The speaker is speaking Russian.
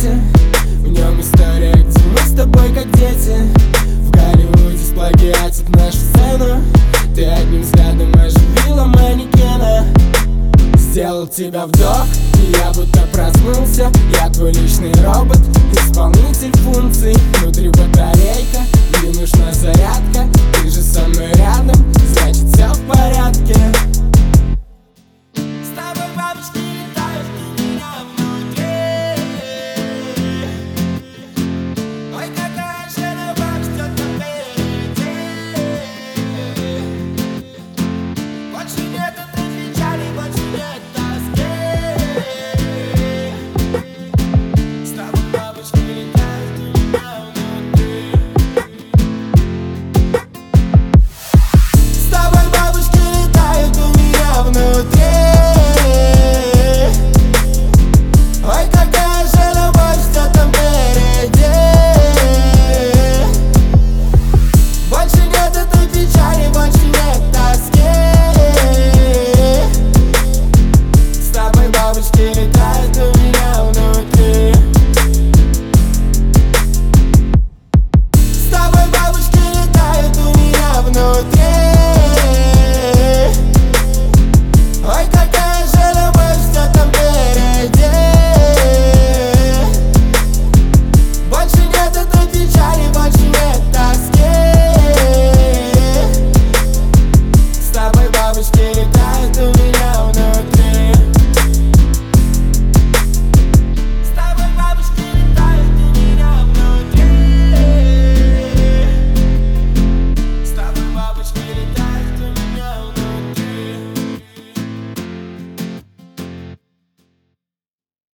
свете. В нем история, где мы с тобой как дети. В Голливуде сплагиатит нашу сцену. Ты одним взглядом оживила манекена. Сделал тебя вдох, и я будто проснулся. Я твой личный робот,